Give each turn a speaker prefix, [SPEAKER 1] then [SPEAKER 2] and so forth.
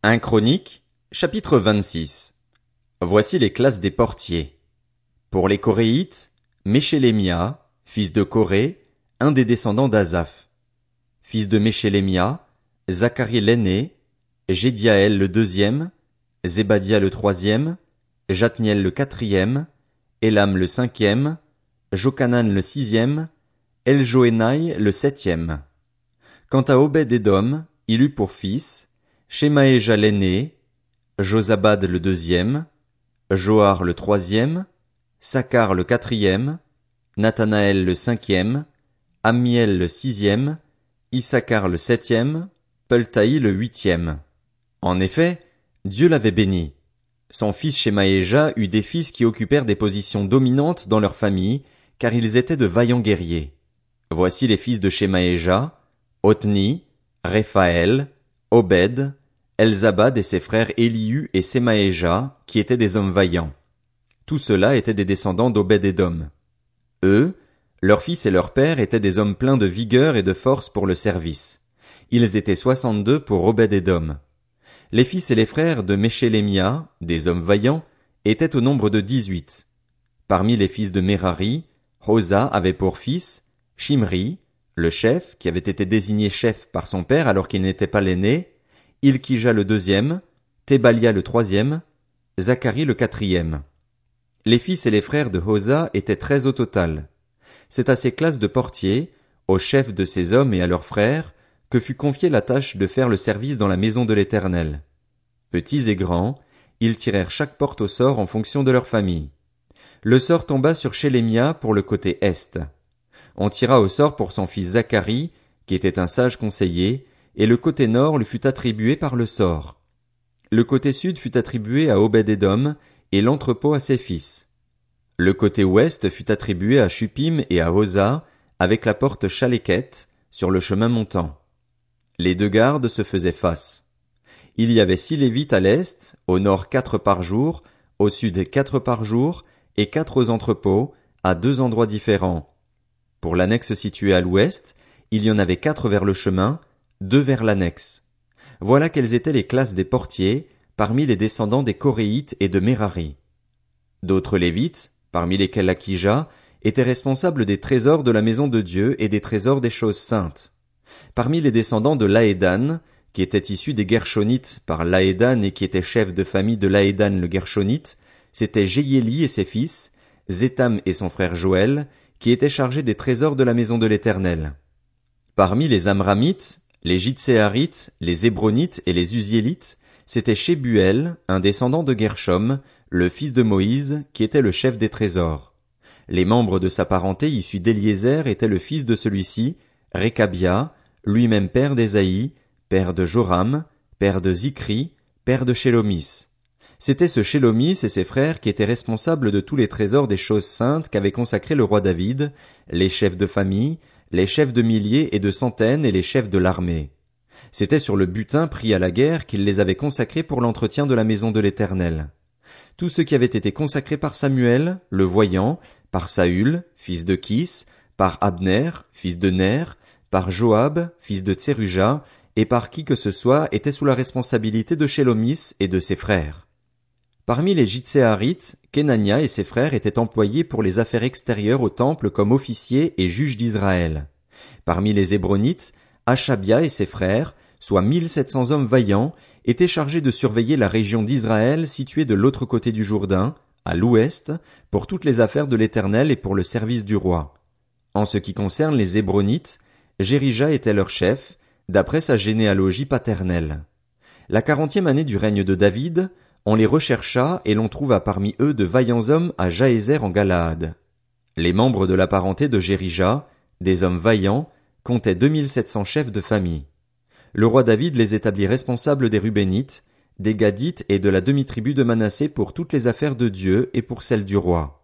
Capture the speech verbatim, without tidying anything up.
[SPEAKER 1] un Chronique, chapitre vingt-six. Voici les classes des portiers. Pour les Coréites, Méchélémia, fils de Coré, un des descendants d'Asaph. Fils de Méchélémia, Zacharie l'aîné, Jédiaël le deuxième, Zébadia le troisième, Jatniel le quatrième, Élam le cinquième, Jochanan le sixième, Eljoénaï le septième. Quant à Obed-Édom, il eut pour fils Shemaéja l'aîné, Josabad le deuxième, Joar le troisième, Sacar le quatrième, Nathanaël le cinquième, Ammiel le sixième, Issachar le septième, Peltaï le huitième. En effet, Dieu l'avait béni. Son fils Shemaéja eut des fils qui occupèrent des positions dominantes dans leur famille, car ils étaient de vaillants guerriers. Voici les fils de Shemaéja, Othni, Réphaël, Obed, Elzabad et ses frères Élihu et Semaéja, qui étaient des hommes vaillants. Tous ceux-là étaient des descendants d'Obed-Édom. Eux, leurs fils et leurs pères étaient des hommes pleins de vigueur et de force pour le service. Ils étaient soixante-deux pour Obed-Édom. Les fils et les frères de Méchélémia, des hommes vaillants, étaient au nombre de dix-huit. Parmi les fils de Mérari, Hosa avait pour fils Shimri, le chef, qui avait été désigné chef par son père alors qu'il n'était pas l'aîné, Ilkija le deuxième, Tébalia le troisième, Zacharie le quatrième. Les fils et les frères de Hosa étaient treize au total. C'est à ces classes de portiers, aux chefs de ces hommes et à leurs frères, que fut confiée la tâche de faire le service dans la maison de l'Éternel. Petits et grands, ils tirèrent chaque porte au sort en fonction de leur famille. Le sort tomba sur Shélémia pour le côté est. On tira au sort pour son fils Zacharie, qui était un sage conseiller, et le côté nord lui fut attribué par le sort. Le côté sud fut attribué à Obed-Édom, et l'entrepôt à ses fils. Le côté ouest fut attribué à Shuppim et à Hosa, avec la porte Chaléket, sur le chemin montant. Les deux gardes se faisaient face. Il y avait six Lévites à l'est, au nord quatre par jour, au sud quatre par jour, et quatre aux entrepôts, à deux endroits différents. Pour l'annexe située à l'ouest, il y en avait quatre vers le chemin, deux vers l'annexe. Voilà quelles étaient les classes des portiers, parmi les descendants des Coréites et de Mérari. D'autres Lévites, parmi lesquels Akija, étaient responsables des trésors de la maison de Dieu et des trésors des choses saintes. Parmi les descendants de Laédan, qui étaient issus des Gershonites par Laédan et qui était chef de famille de Laédan le Gershonite, c'étaient Jéhiéli et ses fils, Zétham et son frère Joël, qui étaient chargés des trésors de la maison de l'Éternel. Parmi les Amramites, les Jitséarites, les Hébronites et les Uziélites, c'était Shebuel, un descendant de Gershom, le fils de Moïse, qui était le chef des trésors. Les membres de sa parenté issus d'Éliézer étaient le fils de celui-ci, Récabia, lui-même père d'Ésaïe, père de Joram, père de Zikri, père de Shélomis. C'était ce Shélomis et ses frères qui étaient responsables de tous les trésors des choses saintes qu'avait consacré le roi David, les chefs de famille, les chefs de milliers et de centaines et les chefs de l'armée. C'était sur le butin pris à la guerre qu'il les avait consacrés pour l'entretien de la maison de l'Éternel. Tout ce qui avait été consacré par Samuel, le voyant, par Saül, fils de Kis, par Abner, fils de Ner, par Joab, fils de Tseruja, et par qui que ce soit était sous la responsabilité de Shélomis et de ses frères. Parmi les Jitséarites, Kenania et ses frères étaient employés pour les affaires extérieures au temple comme officiers et juges d'Israël. Parmi les Hébronites, Achabia et ses frères, soit mille sept cents hommes vaillants, étaient chargés de surveiller la région d'Israël située de l'autre côté du Jourdain, à l'ouest, pour toutes les affaires de l'Éternel et pour le service du roi. En ce qui concerne les Hébronites, Jérija était leur chef, d'après sa généalogie paternelle. La quarantième année du règne de David, on les rechercha et l'on trouva parmi eux de vaillants hommes à Jaézer en Galaad. Les membres de la parenté de Jérija, des hommes vaillants, comptaient deux mille sept cents chefs de famille. Le roi David les établit responsables des Rubénites, des Gadites et de la demi-tribu de Manassé pour toutes les affaires de Dieu et pour celles du roi.